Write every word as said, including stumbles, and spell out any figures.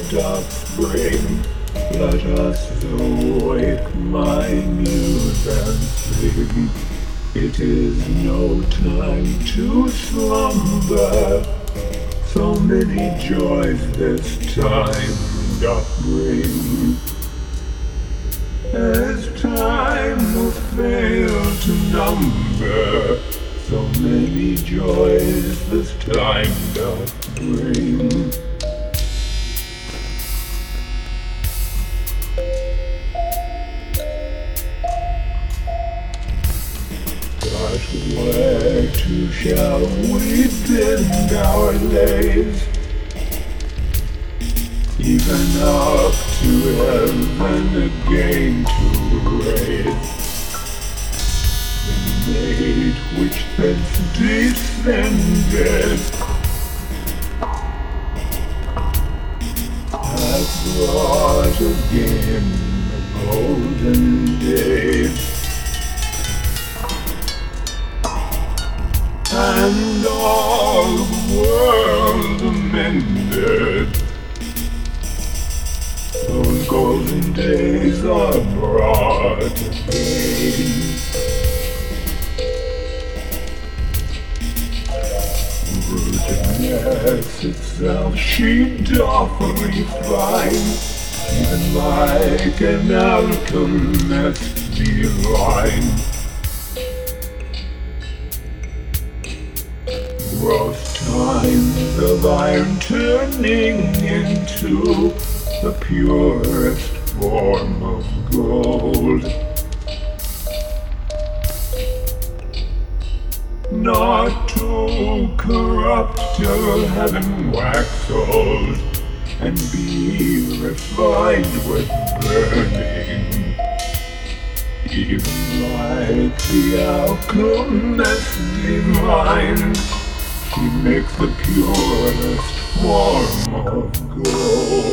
doth bring. Let us awake, my muse, and sing. It is no time to slumber, so many joys this time doth bring. As time will fail to number, so many joys this time doth bring. But where to shall we bend our lays? Even up to heaven again to raise the maid which thence descended hath brought again the golden days. And all the world amended, those golden days are brought again. Virginness itself she doth refine, even like an alchemist divine. Gross times of iron turning into the purest form of gold. Not to corrupt till heaven wax old, and be refined with burning. Even like the alchemist divine, he makes the purest form of gold.